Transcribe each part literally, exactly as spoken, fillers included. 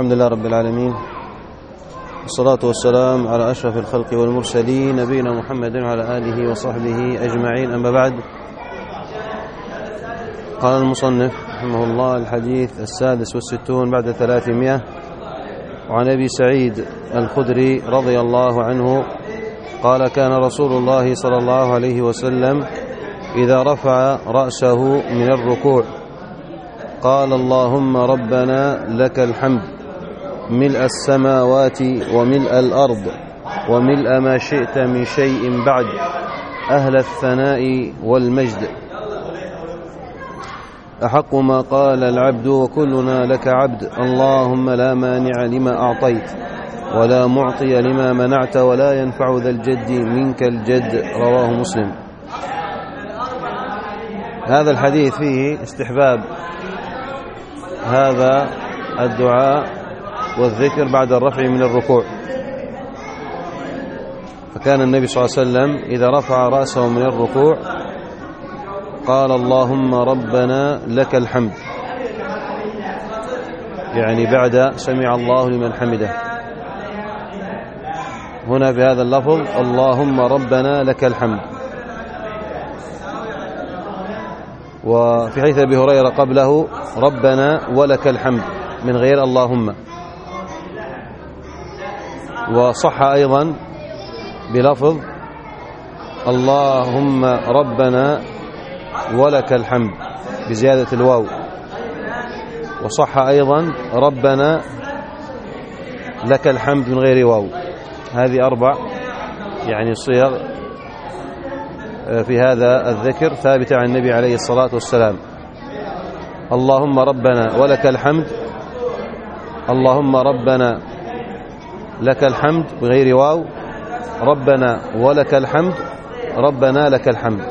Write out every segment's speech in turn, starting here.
الحمد لله رب العالمين، والصلاة والسلام على أشرف الخلق والمرسلين نبينا محمد وعلى آله وصحبه أجمعين. أما بعد، قال المصنف رحمه الله: الحديث السادس والستون بعد ثلاثمائة، وعن أبي سعيد الخدري رضي الله عنه قال: كان رسول الله صلى الله عليه وسلم إذا رفع رأسه من الركوع قال: اللهم ربنا لك الحمد ملء السماوات وملء الأرض وملء ما شئت من شيء بعد، أهل الثناء والمجد. أحق ما قال العبد وكلنا لك عبد، اللهم لا مانع لما أعطيت ولا معطي لما منعت ولا ينفع ذا الجد منك الجد. رواه مسلم. هذا الحديث فيه استحباب هذا الدعاء والذكر بعد الرفع من الركوع، فكان النبي صلى الله عليه وسلم إذا رفع رأسه من الركوع قال: اللهم ربنا لك الحمد، يعني بعد سمع الله لمن حمده. هنا بهذا اللفظ: اللهم ربنا لك الحمد. وفي حديث أبي هريرة قبله: ربنا ولك الحمد، من غير اللهم. وصح أيضا بلفظ: اللهم ربنا ولك الحمد، بزيادة الواو. وصح أيضا: ربنا لك الحمد، من غير واو. هذه أربع يعني صيغ في هذا الذكر ثابتة عن النبي عليه الصلاة والسلام: اللهم ربنا ولك الحمد، اللهم ربنا لك الحمد بغير واو، ربنا ولك الحمد، ربنا لك الحمد.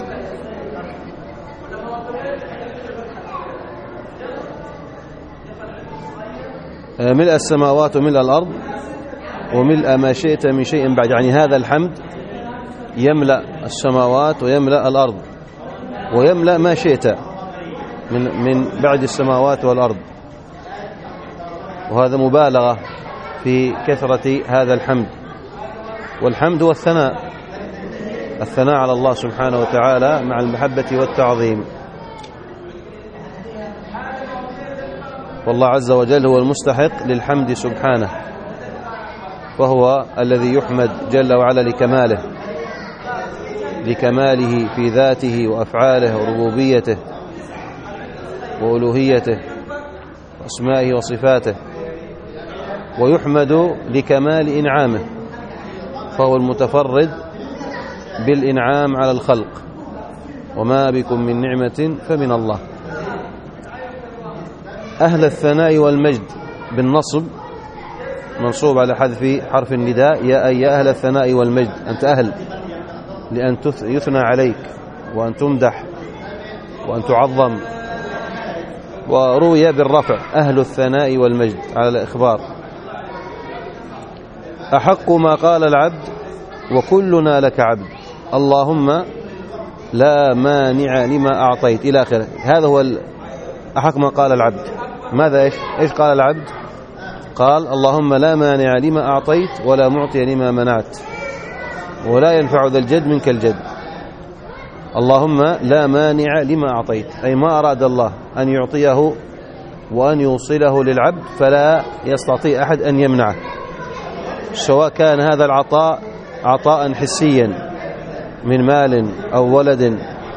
ملء السماوات وملء الأرض وملء ما شئت من شيء بعد، يعني هذا الحمد يملأ السماوات ويملأ الأرض ويملأ ما شئت من من بعد السماوات والأرض. وهذا مبالغة في كثرة هذا الحمد. والحمد هو الثناء، الثناء على الله سبحانه وتعالى مع المحبة والتعظيم. والله عز وجل هو المستحق للحمد سبحانه، وهو الذي يحمد جل وعلا لكماله لكماله في ذاته وأفعاله وربوبيته وألوهيته وأسمائه وصفاته، ويحمد لكمال إنعامه، فهو المتفرد بالإنعام على الخلق، وما بكم من نعمة فمن الله. أهل الثناء والمجد بالنصب، منصوب على حذف حرف النداء: يا أي أهل الثناء والمجد، أنت أهل لأن يثنى عليك وأن تمدح وأن تعظم. وروي بالرفع: أهل الثناء والمجد، على الإخبار. أحق ما قال العبد وكلنا لك عبد، اللهم لا مانع لما أعطيت، إلى آخره. هذا هو أحق ما قال العبد. ماذا إيش إيش قال العبد؟ قال: اللهم لا مانع لما أعطيت ولا معطي لما منعت ولا ينفع ذا الجد منك الجد. اللهم لا مانع لما أعطيت، أي ما أراد الله أن يعطيه وأن يوصله للعبد فلا يستطيع أحد أن يمنعه، سواء كان هذا العطاء عطاء حسيا من مال أو ولد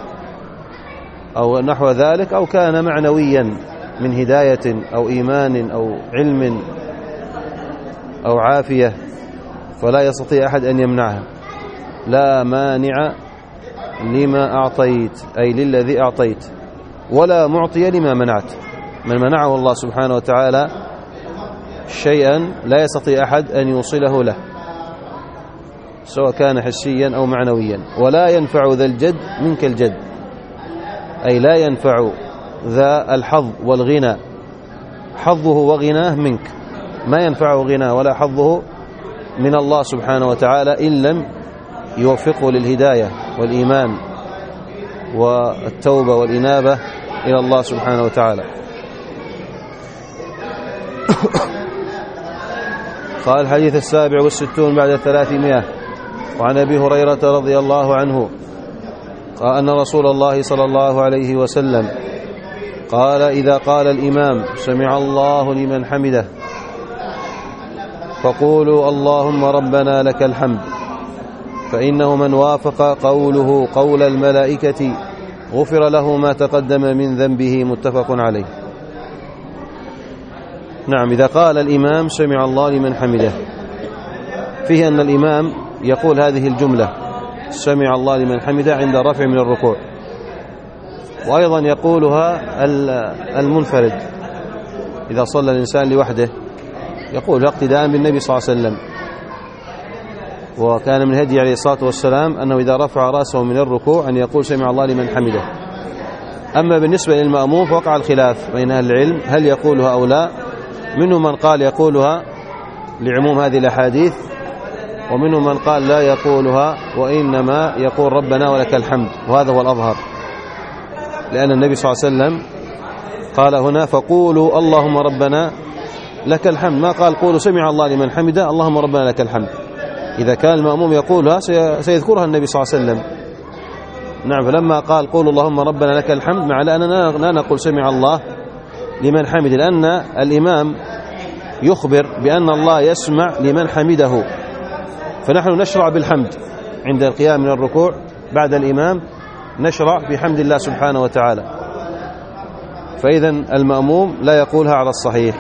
أو نحو ذلك، أو كان معنويا من هداية أو إيمان أو علم أو عافية، فلا يستطيع أحد أن يمنعها. لا مانع لما أعطيت، أي للذي أعطيت، ولا معطي لما منعت. من منعه الله سبحانه وتعالى شيئا لا يستطيع أحد أن يوصله له، سواء كان حسيا أو معنويا. ولا ينفع ذا الجد منك الجد، أي لا ينفع ذا الحظ والغنى، حظه وغناه منك، ما ينفعه غنى ولا حظه من الله سبحانه وتعالى إن لم يوفقه للهداية والإيمان والتوبة والإنابة إلى الله سبحانه وتعالى. قال الحديث السابع والستون بعد الثلاثمائة. وعن أبي هريرة رضي الله عنه قال أن رسول الله صلى الله عليه وسلم قال: إذا قال الإمام سمع الله لمن حمده فقولوا اللهم ربنا لك الحمد، فإنه من وافق قوله قول الملائكة غفر له ما تقدم من ذنبه. متفق عليه. نعم، إذا قال الإمام سمع الله لمن حمده، فيه أن الإمام يقول هذه الجملة سمع الله لمن حمده عند رفع من الركوع، وأيضا يقولها المنفرد إذا صلى الإنسان لوحده، يقول اقتداء بالنبي صلى الله عليه وسلم. وكان من هدي عليه الصلاة والسلام أنه إذا رفع رأسه من الركوع أن يقول سمع الله لمن حمده. أما بالنسبة للمأموم فوقع الخلاف بين أهل العلم هل يقولها أو لا. منهم من قال يقولها لعموم هذه الأحاديث، ومنهم من قال لا يقولها وإنما يقول ربنا ولك الحمد، وهذا هو الأظهر، لأن النبي صلى الله عليه وسلم قال هنا فقولوا اللهم ربنا لك الحمد، ما قال قولوا سمع الله لمن حمده اللهم ربنا لك الحمد. إذا كان المأموم يقولها سيذكرها النبي صلى الله عليه وسلم. نعم، فلما قال قولوا اللهم ربنا لك الحمد مع أننا لا نقول سمع الله لمن حمده، لأن الإمام يخبر بأن الله يسمع لمن حمده، فنحن نشرع بالحمد عند القيام من الركوع بعد الإمام، نشرع بحمد الله سبحانه وتعالى. فإذا المأموم لا يقولها على الصحيح.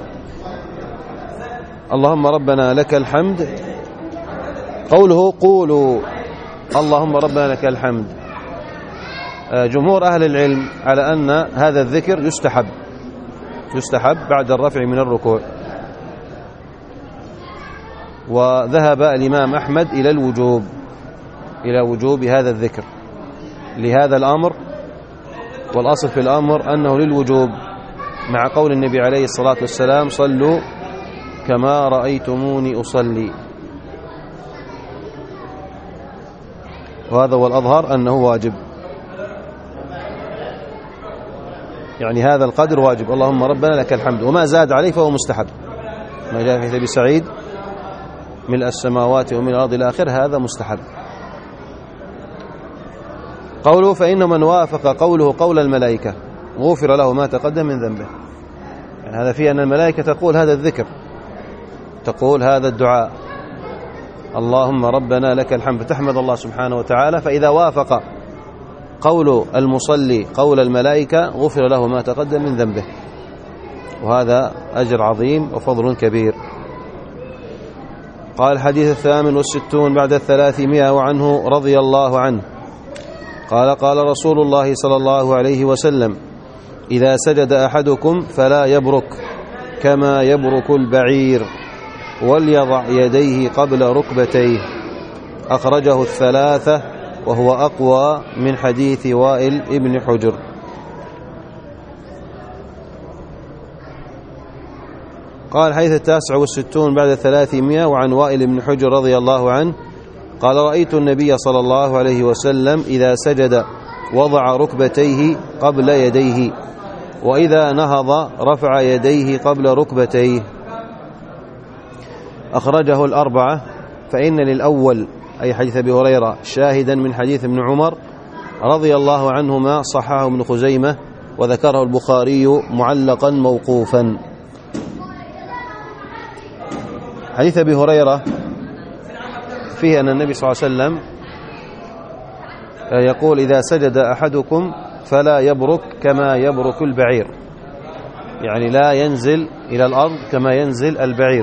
اللهم ربنا لك الحمد، قوله قولوا اللهم ربنا لك الحمد، جمهور أهل العلم على أن هذا الذكر يستحب يستحب بعد الرفع من الركوع، وذهب الإمام أحمد إلى الوجوب إلى وجوب هذا الذكر لهذا الأمر، والأصل في الأمر أنه للوجوب مع قول النبي عليه الصلاة والسلام صلوا كما رأيتموني أصلي، وهذا هو الأظهر أنه واجب، يعني هذا القدر واجب اللهم ربنا لك الحمد، وما زاد عليه فهو مستحب، ما جاء في أبي سعيد ملء السماوات ومن الأرض إلى آخره هذا مستحب. قوله فإن من وافق قوله قول الملائكة غفر له ما تقدم من ذنبه، يعني هذا فيه أن الملائكة تقول هذا الذكر، تقول هذا الدعاء اللهم ربنا لك الحمد، تحمد الله سبحانه وتعالى، فإذا وافق قول المصلي قول الملائكة غفر له ما تقدم من ذنبه، وهذا أجر عظيم وفضل كبير. قال الحديث الثامن والستون بعد الثلاثمائة. وعنه رضي الله عنه قال قال رسول الله صلى الله عليه وسلم إذا سجد أحدكم فلا يبرك كما يبرك البعير، وليضع يديه قبل ركبتيه. أخرجه الثلاثة وهو أقوى من حديث وائل ابن حجر. قال الحديث التاسع والستون بعد الثلاثمائة. وعن وائل بن حجر رضي الله عنه قال رأيت النبي صلى الله عليه وسلم إذا سجد وضع ركبتيه قبل يديه، وإذا نهض رفع يديه قبل ركبتيه. أخرجه الأربعة. فإن للأول أي حديث أبي هريرة شاهدا من حديث ابن عمر رضي الله عنهما صححه ابن خزيمة وذكره البخاري معلقا موقوفا. حديث أبي هريرة فيه أن النبي صلى الله عليه وسلم يقول إذا سجد أحدكم فلا يبرك كما يبرك البعير، يعني لا ينزل إلى الأرض كما ينزل البعير.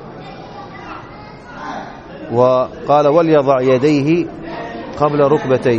وقال وليضع يديه قبل ركبتيه،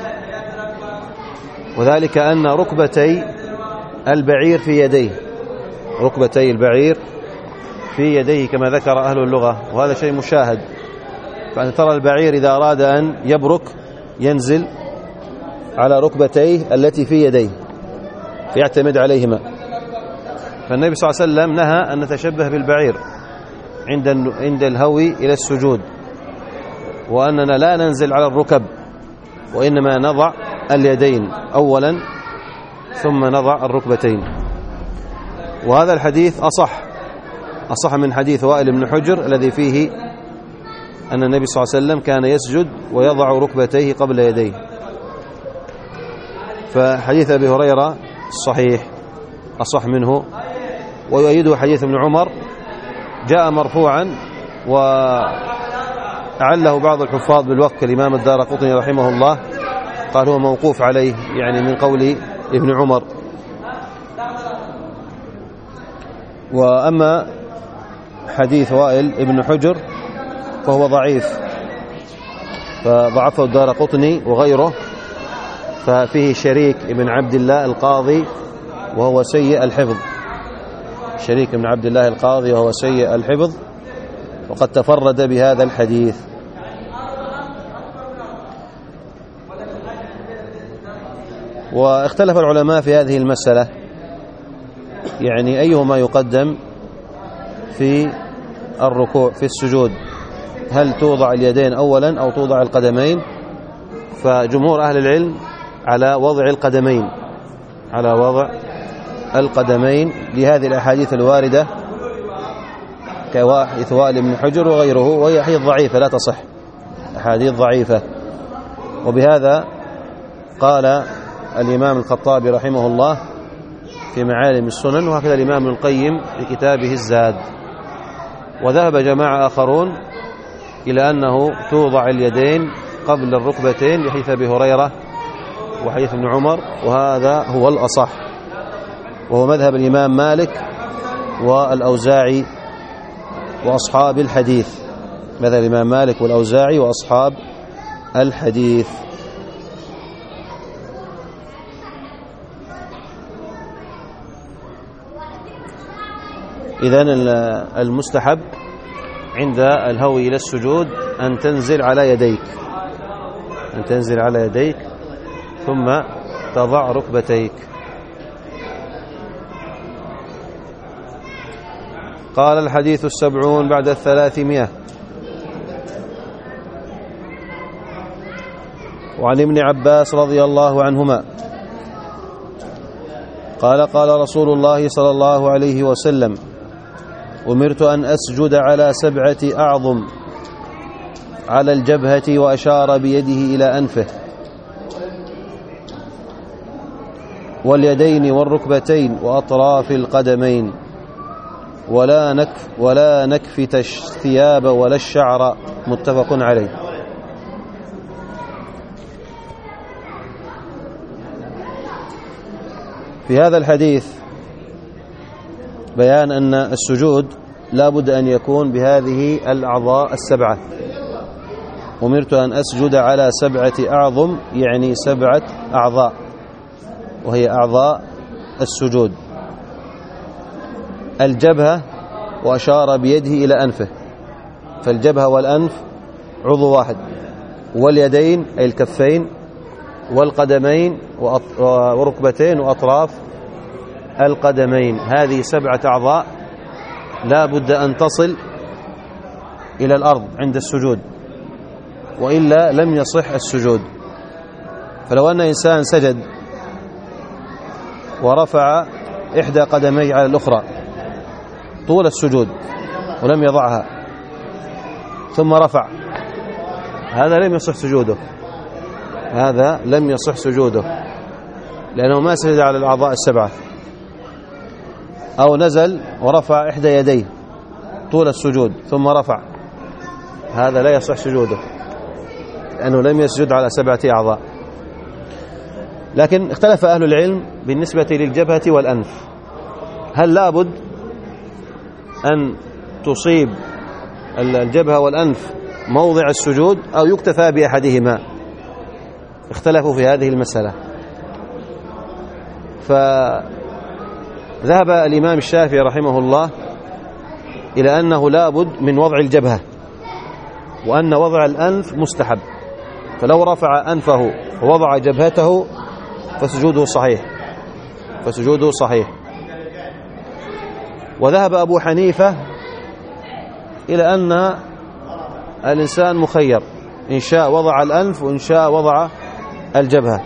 وذلك أن ركبتي البعير في يديه، ركبتي البعير في يديه كما ذكر أهل اللغة، وهذا شيء مشاهد. فأن ترى البعير إذا أراد أن يبرك ينزل على ركبتيه التي في يديه فيعتمد عليهما. فالنبي صلى الله عليه وسلم نهى أن نتشبه بالبعير عند عند الهوي إلى السجود، وأننا لا ننزل على الركب، وإنما نضع اليدين أولا ثم نضع الركبتين. وهذا الحديث أصح أصح من حديث وائل بن حجر الذي فيه أن النبي صلى الله عليه وسلم كان يسجد ويضع ركبتيه قبل يديه. فحديث أبي هريرة الصحيح أصح منه، ويؤيده حديث ابن عمر جاء مرفوعا وأعله بعض الحفاظ بالوقف كالإمام الدارقطني رحمه الله، قال هو موقوف عليه يعني من قول ابن عمر. وأما حديث وائل ابن حجر فهو ضعيف، فضعفه الدارقطني وغيره، ففيه شريك ابن عبد الله القاضي وهو سيء الحفظ، شريك ابن عبد الله القاضي وهو سيء الحفظ، وقد تفرد بهذا الحديث. واختلف العلماء في هذه المسألة، يعني أيهما يقدم في الركوع في السجود، هل توضع اليدين أولا أو توضع القدمين؟ فجمهور أهل العلم على وضع القدمين، على وضع القدمين لهذه الأحاديث الواردة كحديث وائل بن حجر وغيره، وهي أحاديث ضعيفة لا تصح، أحاديث ضعيفة. وبهذا قال الإمام الخطابي رحمه الله في معالم السنن، وهكذا الإمام القيم في كتابه الزاد. وذهب جماعة آخرون إلى أنه توضع اليدين قبل الركبتين لحديث أبي هريرة وحديث ابن عمر، وهذا هو الأصح، وهو مذهب الإمام مالك والأوزاعي وأصحاب الحديث، مذهب الإمام مالك والأوزاعي وأصحاب الحديث. إذن المستحب عند الهو إلى السجود أن تنزل على يديك، أن تنزل على يديك ثم تضع ركبتيك. قال الحديث السبعون بعد الثلاثمائة. وعن ابن عباس رضي الله عنهما قال قال رسول الله صلى الله عليه وسلم: أمرت أن أسجد على سبعة أعظم، على الجبهة، وأشار بيده إلى أنفه، واليدين والركبتين وأطراف القدمين، ولا نكف ولا نكفت الثياب ولا الشعر. متفق عليه. في هذا الحديث بيان أن السجود لا بد أن يكون بهذه الأعضاء السبعة. أمرت أن أسجد على سبعة أعظم، يعني سبعة أعضاء، وهي أعضاء السجود: الجبهة، وأشار بيده إلى أنفه، فالجبهة والأنف عضو واحد، واليدين أي الكفين، والقدمين وركبتين وأطراف القدمين. هذه سبعة أعضاء لا بد أن تصل إلى الأرض عند السجود، وإلا لم يصح السجود. فلو أن إنسان سجد ورفع إحدى قدميه على الأخرى طول السجود ولم يضعها ثم رفع، هذا لم يصح سجوده، هذا لم يصح سجوده لأنه ما سجد على الأعضاء السبعة. أو نزل ورفع إحدى يديه طول السجود ثم رفع، هذا لا يصح سجوده لأنه لم يسجد على سبعة أعضاء. لكن اختلف أهل العلم بالنسبة للجبهة والأنف، هل لابد أن تصيب الجبهة والأنف موضع السجود أو يكتفى بأحدهما؟ اختلفوا في هذه المسألة. فذهب الإمام الشافعي رحمه الله إلى أنه لابد من وضع الجبهة، وأن وضع الأنف مستحب، فلو رفع أنفه ووضع جبهته فسجوده صحيح، فسجوده صحيح. وذهب أبو حنيفة إلى أن الإنسان مخير، إن شاء وضع الأنف وإن شاء وضع الجبهة،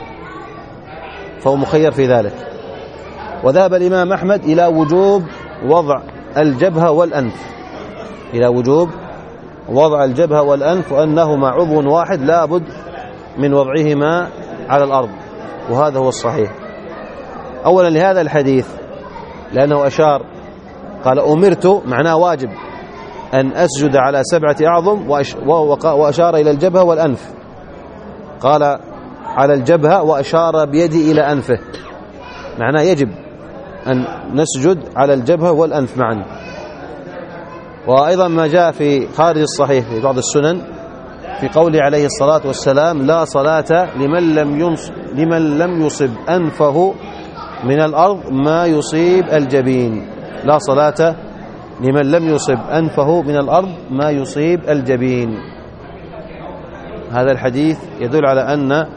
فهو مخير في ذلك. وذهب الإمام أحمد إلى وجوب وضع الجبهة والأنف، إلى وجوب وضع الجبهة والأنف، وأنهما عضو واحد لا بد من وضعهما على الأرض، وهذا هو الصحيح. أولا لهذا الحديث لأنه أشار قال أمرت، معناه واجب أن أسجد على سبعة أعظم، وأشار إلى الجبهة والأنف، قال على الجبهة وأشار بيدي إلى أنفه، معناه يجب أن نسجد على الجبهة والأنف معا. وأيضا ما جاء في خارج الصحيح في بعض السنن في قوله عليه الصلاة والسلام لا صلاة لمن لم ينص لمن لم يصب أنفه من الأرض ما يصيب الجبين، لا صلاة لمن لم يصب أنفه من الأرض ما يصيب الجبين. هذا الحديث يدل على أن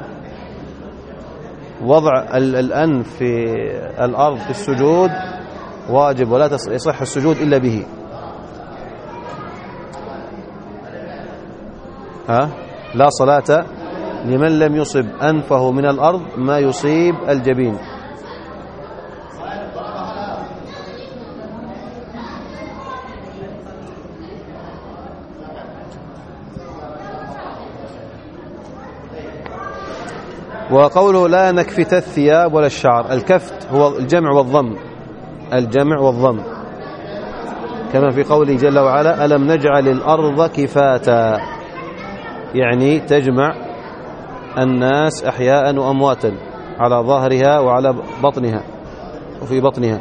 وضع الأنف في الأرض في السجود واجب، ولا يصح السجود إلا به. ها؟ لا صلاة لمن لم يصب أنفه من الأرض ما يصيب الجبين. وقوله لا نكفت الثياب ولا الشعر، الكفت هو الجمع والضم، الجمع والضم، كما في قوله جل وعلا ألم نجعل الأرض كفاتا، يعني تجمع الناس أحياء وأمواتا على ظهرها وعلى بطنها وفي بطنها.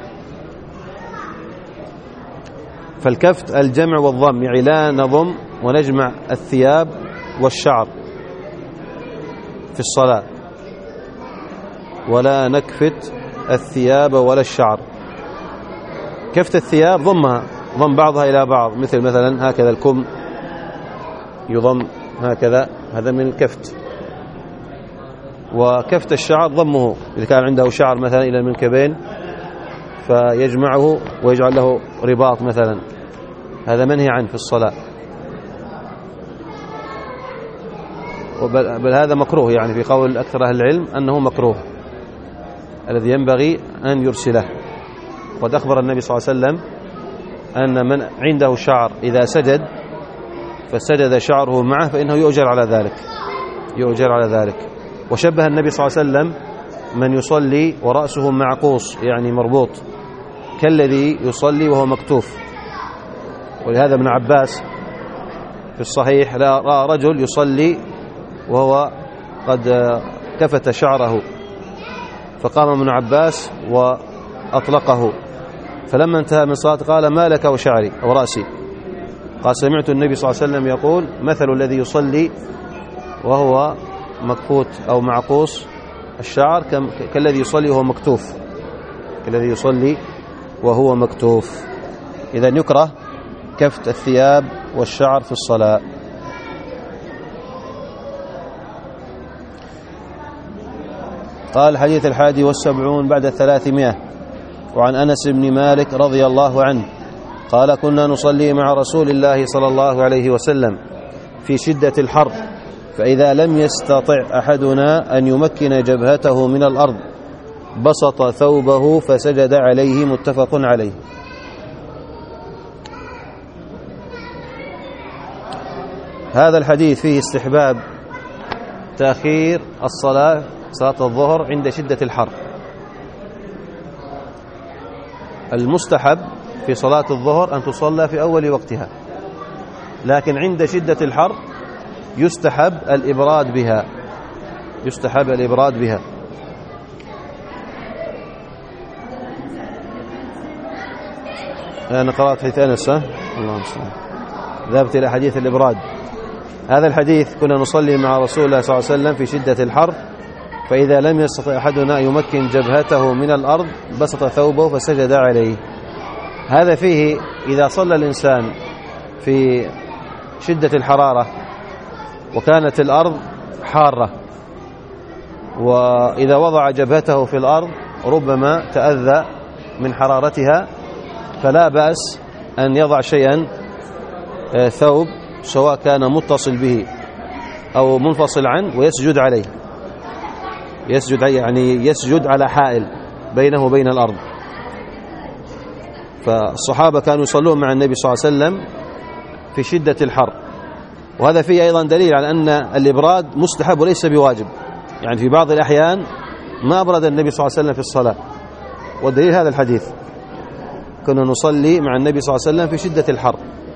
فالكفت الجمع والضم، يعني لا نضم ونجمع الثياب والشعر في الصلاة، ولا نكفت الثياب ولا الشعر. كفت الثياب ضمها، ضم بعضها إلى بعض، مثل مثلا هكذا الكم يضم هكذا، هذا من الكفت. وكفت الشعر ضمه، إذا كان عنده شعر مثلا إلى المنكبين فيجمعه ويجعل له رباط مثلا، هذا منهي عنه في الصلاة، بل هذا مكروه، يعني في قول أكثر أهل العلم أنه مكروه الذي ينبغي أن يرسله. وقد أخبر النبي صلى الله عليه وسلم أن من عنده شعر إذا سجد فسجد شعره معه فإنه يؤجر على ذلك، يؤجر على ذلك. وشبه النبي صلى الله عليه وسلم من يصلي ورأسه معقوس، يعني مربوط، كالذي يصلي وهو مكتوف. ولهذا ابن عباس في الصحيح رأى رجل يصلي وهو قد كفت شعره، فقام ابن عباس وأطلقه، فلما انتهى من صلاة قال ما لك وشعري أو رأسي؟ قال سمعت النبي صلى الله عليه وسلم يقول مثل الذي يصلي وهو مكفوت أو معقوس الشعر كالذي يصلي وهو مكتوف، كالذي يصلي وهو مكتوف. إذا يكره كفت الثياب والشعر في الصلاة. قال الحديث الحادي والسبعون بعد الثلاثمائة، وعن أنس بن مالك رضي الله عنه قال كنا نصلي مع رسول الله صلى الله عليه وسلم في شدة الحر، فإذا لم يستطع أحدنا أن يمكن جبهته من الأرض بسط ثوبه فسجد عليه، متفق عليه. هذا الحديث فيه استحباب تأخير الصلاة صلاة الظهر عند شدة الحر. المستحب في صلاة الظهر أن تصلى في أول وقتها، لكن عند شدة الحر يستحب الإبراد بها، يستحب الإبراد بها. أنا قرأت حديث أنس، اللهم صل، ذهبت إلى حديث الإبراد. هذا الحديث كنا نصلي مع رسول الله صلى الله عليه وسلم في شدة الحر، فإذا لم يستطع أحدنا يمكن جبهته من الأرض بسط ثوبه فسجد عليه. هذا فيه إذا صلى الإنسان في شدة الحرارة وكانت الأرض حارة، وإذا وضع جبهته في الأرض ربما تأذى من حرارتها، فلا بأس أن يضع شيئا ثوب سواء كان متصل به أو منفصل عنه ويسجد عليه، يسجد يعني يسجد على حائل بينه وبين الأرض، فالصحابة كانوا يصلون مع النبي صلى الله عليه وسلم في شدة الحر، وهذا فيه أيضا دليل على أن الإبراد مستحب وليس بواجب. يعني في بعض الأحيان ما أبرد النبي صلى الله عليه وسلم في الصلاة، والدليل هذا الحديث، كنا نصلي مع النبي صلى الله عليه وسلم في شدة الحر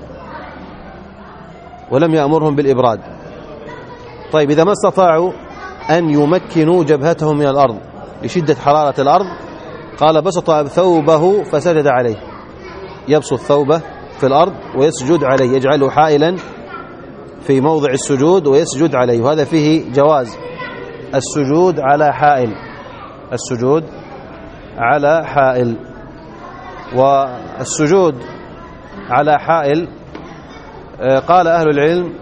ولم يأمرهم بالإبراد. طيب إذا ما استطاعوا أن يمكنوا جبهتهم من الأرض لشدة حرارة الأرض، قال بسط ثوبه فسجد عليه، يبسط ثوبه في الأرض ويسجد عليه، يجعله حائلا في موضع السجود ويسجد عليه. وهذا فيه جواز السجود على حائل، السجود على حائل. والسجود على حائل قال أهل العلم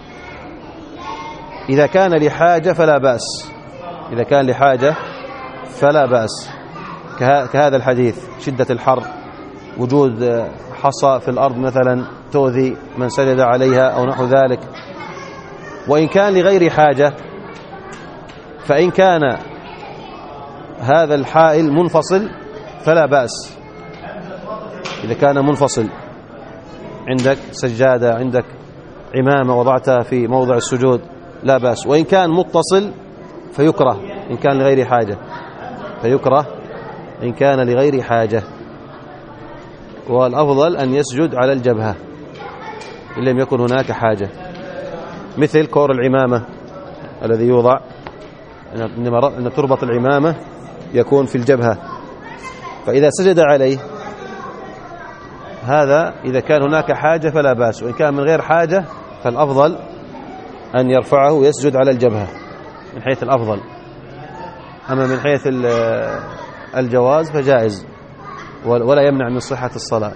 إذا كان لحاجة فلا بأس، إذا كان لحاجة فلا بأس، كهذا الحديث شدة الحر، وجود حصى في الأرض مثلا تؤذي من سجد عليها أو نحو ذلك. وإن كان لغير حاجة، فإن كان هذا الحائل منفصل فلا بأس. إذا كان منفصل، عندك سجادة، عندك عمامة وضعتها في موضع السجود، لا بأس. وإن كان متصل فيكره إن كان لغير حاجة، فيكره إن كان لغير حاجة. والأفضل أن يسجد على الجبهة إن لم يكن هناك حاجة، مثل كور العمامة الذي يوضع، أن تربط العمامة يكون في الجبهة، فإذا سجد عليه هذا إذا كان هناك حاجة فلا بأس، وإن كان من غير حاجة فالأفضل أن يرفعه ويسجد على الجبهة من حيث الأفضل. أما من حيث الجواز فجائز ولا يمنع من صحة الصلاة.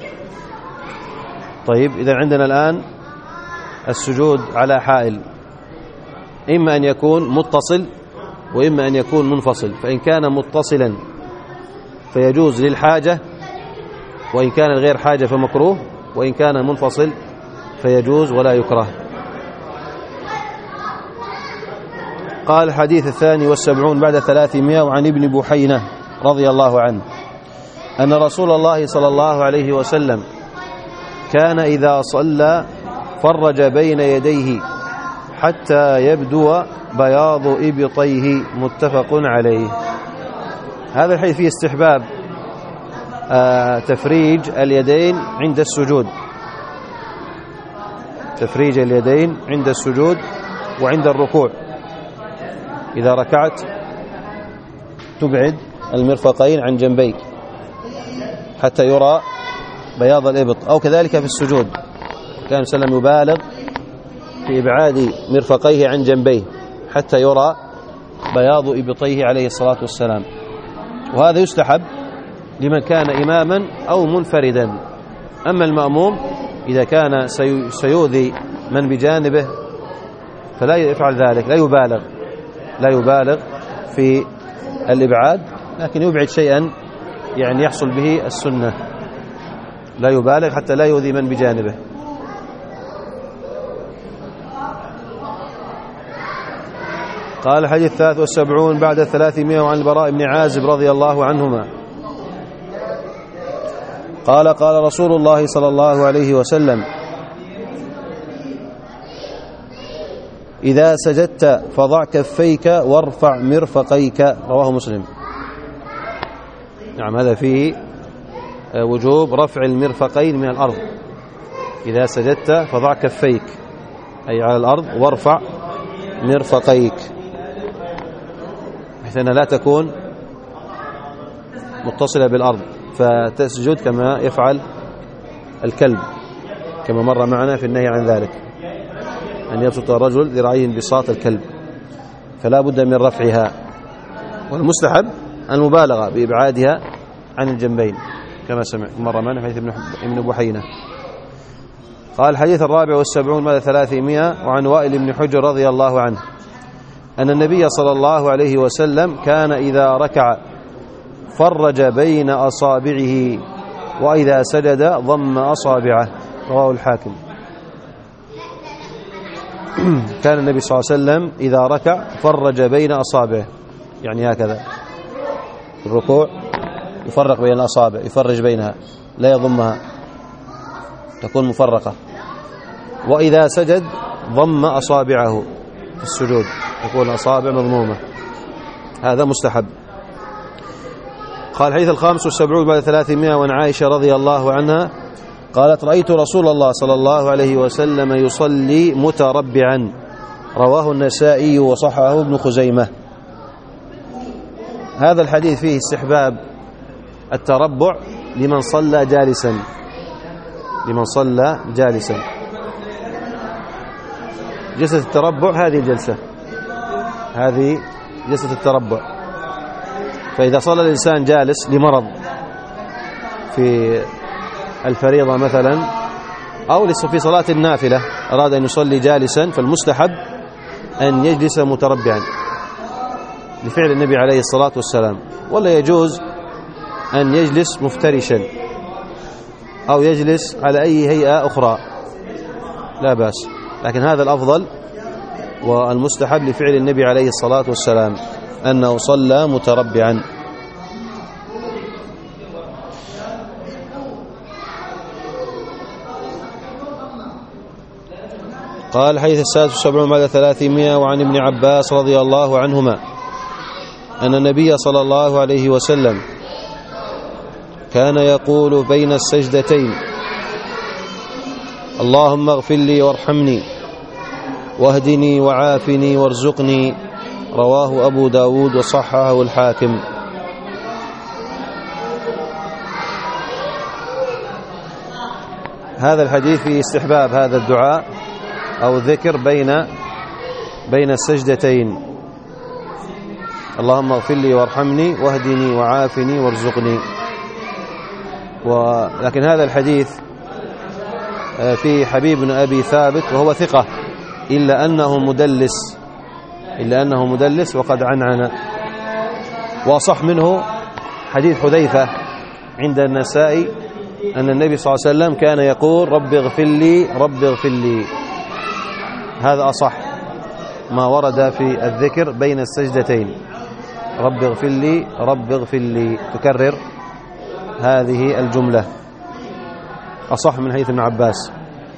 طيب إذا عندنا الآن السجود على حائل، إما أن يكون متصل وإما أن يكون منفصل. فإن كان متصلا فيجوز للحاجة، وإن كان غير حاجة فمكروه، وإن كان منفصل فيجوز ولا يكره. قال الحديث الثاني والسبعون بعد ثلاثمائة، وعن ابن بحينة رضي الله عنه أن رسول الله صلى الله عليه وسلم كان إذا صلى فرج بين يديه حتى يبدو بياض إبطيه، متفق عليه. هذا الحديث فيه استحباب آه تفريج اليدين عند السجود، تفريج اليدين عند السجود وعند الركوع. إذا ركعت تبعد المرفقين عن جنبيك حتى يرى بياض الإبط، أو كذلك في السجود كان صلى الله عليه وسلم يبالغ في إبعاد مرفقيه عن جنبيه حتى يرى بياض إبطيه عليه الصلاة والسلام. وهذا يستحب لمن كان إماما أو منفردا. أما المأموم إذا كان سيؤذي من بجانبه فلا يفعل ذلك، لا يبالغ لا يبالغ في الإبعاد، لكن يبعد شيئا يعني يحصل به السنة، لا يبالغ حتى لا يؤذي من بجانبه. قال الحديث الثالث والسبعون بعد الثلاثمائة، وعن البراء بن عازب رضي الله عنهما قال قال رسول الله صلى الله عليه وسلم: إذا سجدت فضع كفيك وارفع مرفقيك، رواه مسلم. نعم، هذا فيه وجوب رفع المرفقين من الأرض. إذا سجدت فضع كفيك أي على الأرض، وارفع مرفقيك، بحيث أنها لا تكون متصلة بالأرض فتسجد كما يفعل الكلب، كما مر معنا في النهي عن ذلك، أن يبسط الرجل ذراعيه انبساط الكلب، فلا بد من رفعها. والمستحب المبالغة بإبعادها عن الجنبين كما سمع مر معنا في حديث ابن بحينة. قال الحديث الرابع والسبعون بعد ثلاثمائة، وعن وائل بن حجر رضي الله عنه أن النبي صلى الله عليه وسلم كان إذا ركع فرج بين أصابعه، وإذا سجد ضم أصابعه، رواه الحاكم. كان النبي صلى الله عليه وسلم إذا ركع فرج بين أصابعه، يعني هكذا في الركوع يفرق بين الأصابع، يفرج بينها، لا يضمها، تكون مفرقة. وإذا سجد ضم أصابعه في السجود، تكون أصابع مضمومة، هذا مستحب. قال الحديث الخامس والسبعون بعد ثلاثمائة وعن عائشة رضي الله عنها قالت: رأيت رسول الله صلى الله عليه وسلم يصلي متربعا، رواه النسائي وصححه ابن خزيمة. هذا الحديث فيه استحباب التربع لمن صلى جالسا، لمن صلى جالسا. جلسة التربع هذه الجلسة، هذه جلسة التربع. فإذا صلى الإنسان جالس لمرض في الفريضة مثلا، أو في صلاة النافلة أراد أن يصلي جالسا، فالمستحب أن يجلس متربعا لفعل النبي عليه الصلاة والسلام. ولا يجوز أن يجلس مفترشا أو يجلس على أي هيئة أخرى، لا بأس، لكن هذا الأفضل والمستحب لفعل النبي عليه الصلاة والسلام أنه صلى متربعا. قال الحديث السادس والسبعون بعد ثلاثمائة وعن ابن عباس رضي الله عنهما أن النبي صلى الله عليه وسلم كان يقول بين السجدتين: اللهم اغفر لي وارحمني واهدني وعافني وارزقني، رواه أبو داود وصححه الحاكم. هذا الحديث في استحباب هذا الدعاء أو الذكر بين بين السجدتين: اللهم اغفر لي وارحمني واهدني وعافني وارزقني. ولكن هذا الحديث في حبيب بن أبي ثابت وهو ثقة، إلا أنه مدلس إلا أنه مدلس وقد عنعن. وأصح منه حديث حذيفة عند النسائي أن النبي صلى الله عليه وسلم كان يقول: رب اغفر لي رب اغفر لي. هذا أصح ما ورد في الذكر بين السجدتين: رب اغفر لي رب اغفر لي، تكرر هذه الجملة، أصح من حديث ابن عباس.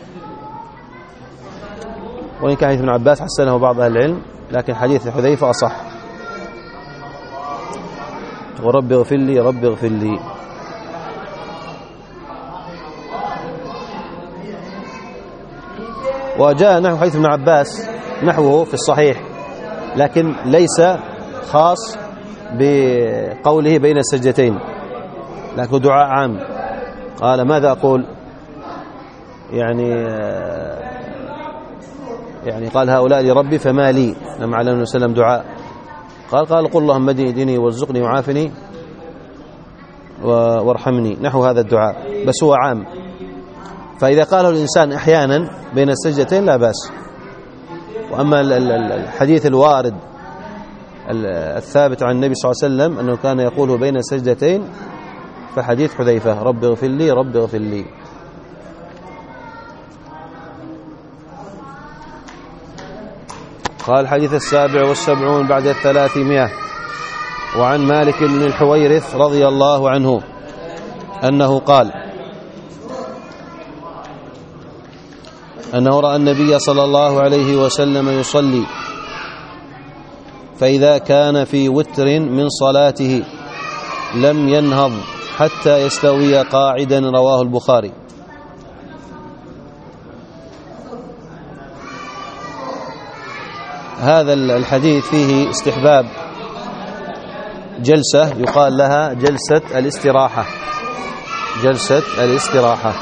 وإن كان حديث ابن عباس حسنه بعض أهل العلم، لكن حديث حذيفة أصح: ورب اغفر لي رب اغفر لي. وجاء نحو حديث ابن عباس نحوه في الصحيح، لكن ليس خاص بقوله بين السجدتين، لكن دعاء عام. قال: ماذا أقول؟ يعني يعني قال: هؤلاء لربي فما لي، لما عليه النبي صلى الله عليه وسلم دعاء. قال قال قل اللهم اهدني وارزقني وعافني وارحمني، نحو هذا الدعاء، بس هو عام. فإذا قاله الإنسان أحيانا بين السجدتين لا بأس. وأما الحديث الوارد الثابت عن النبي صلى الله عليه وسلم أنه كان يقوله بين السجدتين فحديث حذيفة: رب اغفر لي رب اغفر لي. قال الحديث السابع والسبعون بعد الثلاثمائة وعن مالك بن الحويرث رضي الله عنه أنه قال أنه رأى النبي صلى الله عليه وسلم يصلي، فإذا كان في وتر من صلاته لم ينهض حتى يستوي قاعدا، رواه البخاري. هذا الحديث فيه استحباب جلسة يقال لها جلسة الاستراحة، جلسة الاستراحة.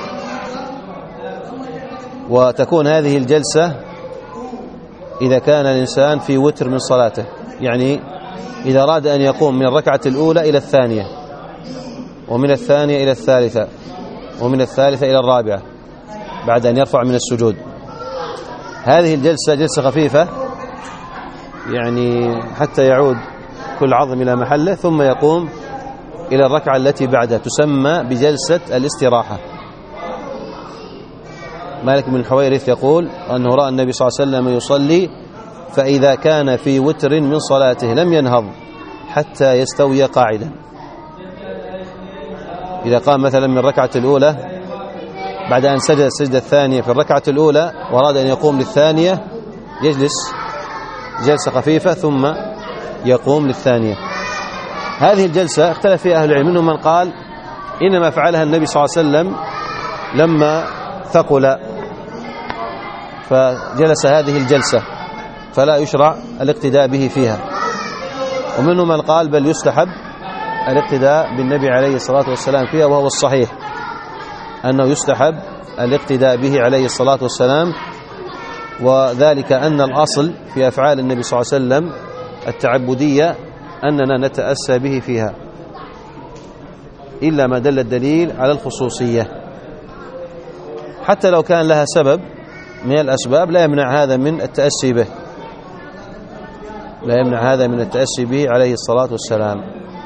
وتكون هذه الجلسة إذا كان الإنسان في وتر من صلاته، يعني إذا أراد أن يقوم من الركعة الأولى إلى الثانية، ومن الثانية إلى الثالثة، ومن الثالثة إلى الرابعة بعد أن يرفع من السجود. هذه الجلسة جلسة خفيفة، يعني حتى يعود كل عظم إلى محله، ثم يقوم إلى الركعة التي بعدها، تسمى بجلسة الاستراحة. مالك بن الحويرث يقول أنه رأى النبي صلى الله عليه وسلم يصلي، فإذا كان في وتر من صلاته لم ينهض حتى يستوي قاعدا. إذا قام مثلا من الركعة الأولى بعد أن سجد السجدة الثانية في الركعة الأولى وأراد أن يقوم للثانية يجلس جلسة خفيفة ثم يقوم للثانية. هذه الجلسة اختلف فيها أهل العلم، منهم من قال إنما فعلها النبي صلى الله عليه وسلم لما ثقل فجلس هذه الجلسة فلا يشرع الاقتداء به فيها، ومنهم من قال بل يستحب الاقتداء بالنبي عليه الصلاة والسلام فيها، وهو الصحيح أنه يستحب الاقتداء به عليه الصلاة والسلام، وذلك أن الأصل في أفعال النبي صلى الله عليه وسلم التعبدية أننا نتأسى به فيها، إلا ما دل الدليل على الخصوصية، حتى لو كان لها سبب من الأسباب لا يمنع هذا من التأسي به، لا يمنع هذا من التأسي به عليه الصلاة والسلام.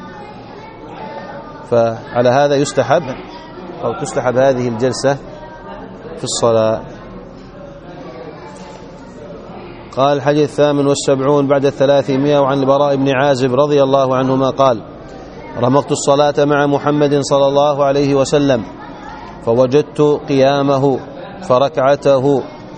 فعلى هذا يستحب أو تستحب هذه الجلسة في الصلاة. قال الحديث الثامن والسبعون بعد الثلاثمائة، وعن البراء بن عازب رضي الله عنهما قال: رمقت الصلاة مع محمد صلى الله عليه وسلم فوجدت قيامه فركعته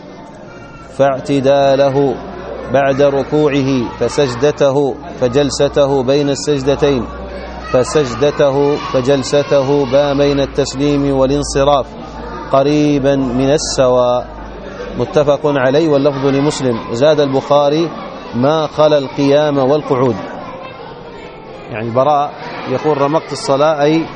فاعتداله بعد ركوعه فسجدته فجلسته بين السجدتين فسجدته فجلسته ما بين التسليم والانصراف قريبا من السواء، متفق عليه واللفظ لمسلم. زاد البخاري ما خلا القيام والقعود. يعني براء يقول رمقت الصلاة أي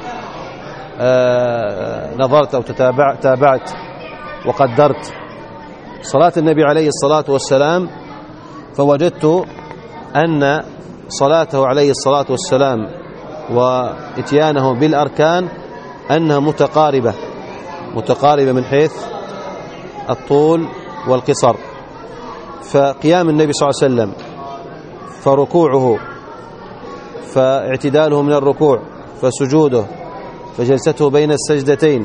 آه نظرت أو تتابع تابعت وقدرت صلاة النبي عليه الصلاة والسلام، فوجدت أن صلاته عليه الصلاة والسلام وإتيانه بالأركان أنها متقاربة متقاربة من حيث الطول والقصر. فقيام النبي صلى الله عليه وسلم فركوعه فاعتداله من الركوع فسجوده فجلسته بين السجدتين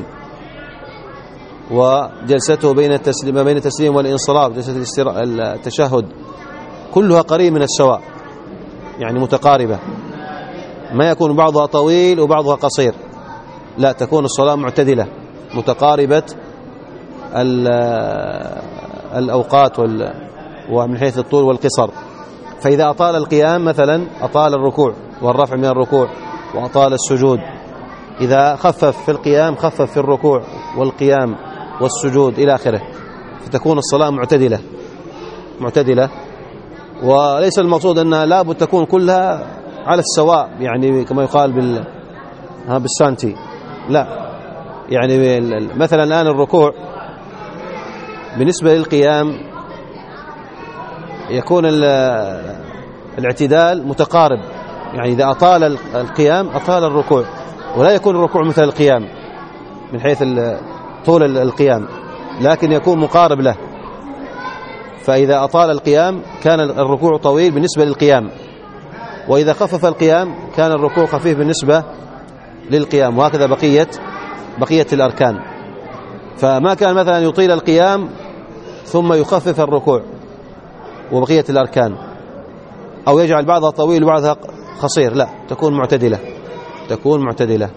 وجلسته بين التسليم بين التسليم والانصراف جلسة التشهد كلها قريب من السواء، يعني متقاربة، ما يكون بعضها طويل وبعضها قصير، لا، تكون الصلاة معتدلة متقاربة الأوقات ومن حيث الطول والقصر. فإذا أطال القيام مثلا أطال الركوع والرفع من الركوع وأطال السجود، إذا خفف في القيام خفف في الركوع والقيام والسجود إلى آخره، فتكون الصلاة معتدلة معتدلة وليس المقصود أنها لابد تكون كلها على السواء، يعني كما يقال بال بالسانتي، لا، يعني مثلا الآن الركوع بالنسبة للقيام يكون الاعتدال متقارب، يعني إذا أطال القيام أطال الركوع، ولا يكون الركوع مثل القيام من حيث طول القيام، لكن يكون مقارب له. فإذا أطال القيام كان الركوع طويل بالنسبة للقيام، وإذا خفف القيام كان الركوع خفيف بالنسبة للقيام، وهكذا بقية بقية الأركان. فما كان مثلا يطيل القيام ثم يخفف الركوع وبقية الأركان، أو يجعل بعضها طويل وبعضها قصير، لا، تكون معتدلة تكون معتدلة.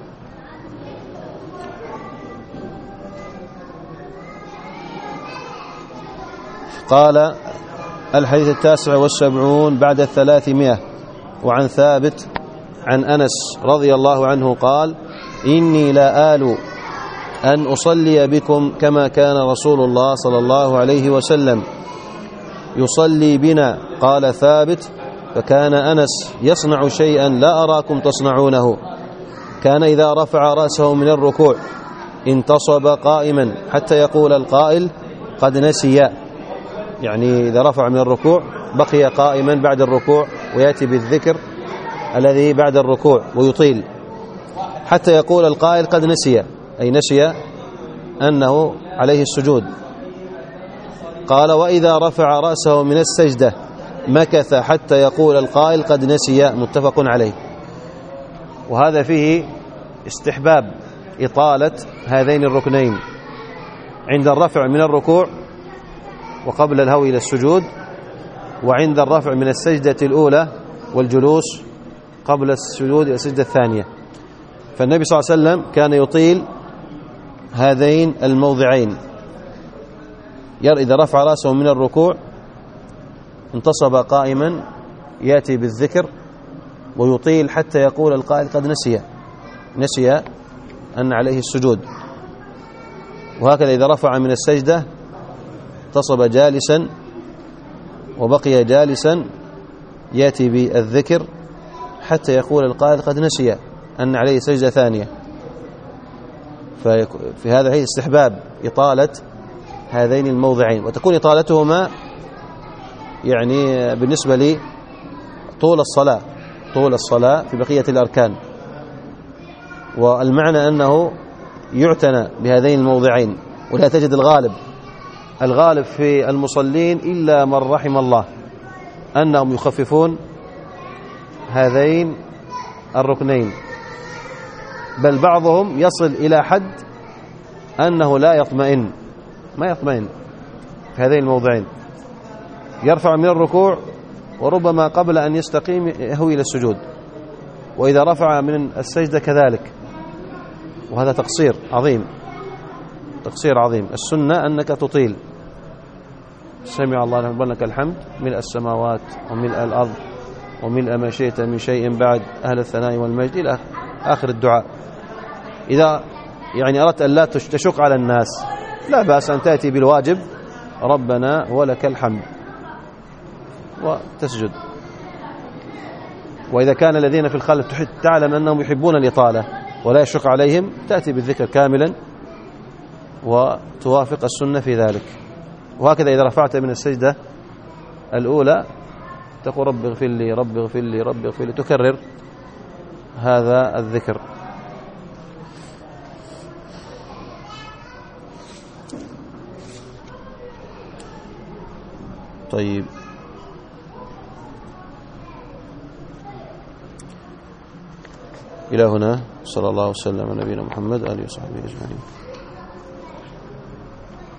قال الحديث التاسع والسبعون بعد الثلاثمائة، وعن ثابت عن أنس رضي الله عنه قال: إني لا آل أن أصلي بكم كما كان رسول الله صلى الله عليه وسلم يصلي بنا. قال ثابت: فكان أنس يصنع شيئا لا أراكم تصنعونه، كان إذا رفع رأسه من الركوع انتصب قائما حتى يقول القائل قد نسي، يعني إذا رفع من الركوع بقي قائما بعد الركوع ويأتي بالذكر الذي بعد الركوع ويطيل حتى يقول القائل قد نسي، أي نسي أنه عليه السجود. قال: وإذا رفع رأسه من السجدة مكث حتى يقول القائل قد نسي، متفق عليه. وهذا فيه استحباب إطالة هذين الركنين عند الرفع من الركوع وقبل الهوي إلى السجود، وعند الرفع من السجدة الأولى والجلوس قبل السجود إلى السجدة الثانية. فالنبي صلى الله عليه وسلم كان يطيل هذين الموضعين، إذا رفع رأسه من الركوع انتصب قائما يأتي بالذكر ويطيل حتى يقول القائل قد نسي نسي أن عليه السجود. وهكذا إذا رفع من السجدة انتصب جالسا وبقي جالسا يأتي بالذكر حتى يقول القائل قد نسي أن عليه سجدة ثانية. ففي هذا الحديث استحباب إطالة هذين الموضعين، وتكون إطالتهما يعني بالنسبة لي طول الصلاة طول الصلاة في بقية الأركان. والمعنى أنه يعتنى بهذين الموضعين، ولا تجد الغالب الغالب في المصلين إلا من رحم الله أنهم يخففون هذين الركنين، بل بعضهم يصل إلى حد أنه لا يطمئن ما يطمئن في هذين الموضعين، يرفع من الركوع وربما قبل أن يستقيم يهوي إلى السجود، وإذا رفع من السجدة كذلك. وهذا تقصير عظيم تقصير عظيم. السنة أنك تطيل. سمع الله لمن لك الحمد ملء السماوات وملء الأرض وملء ما شئت من شيء بعد أهل الثناء والمجد إلى آخر الدعاء. إذا يعني أردت أن لا تشق على الناس لا بأس أن تأتي بالواجب ربنا ولك الحمد وتسجد. وإذا كان الذين في الخلف تعلم أنهم يحبون الإطالة ولا يشق عليهم تأتي بالذكر كاملا وتوافق السنة في ذلك. وهكذا إذا رفعت من السجدة الأولى تقول رب اغفر لي رب اغفر لي رب اغفر لي، تكرر هذا الذكر. طيب، إلى هنا صلى الله وسلم على نبينا محمد آله وصحبه أجمعين.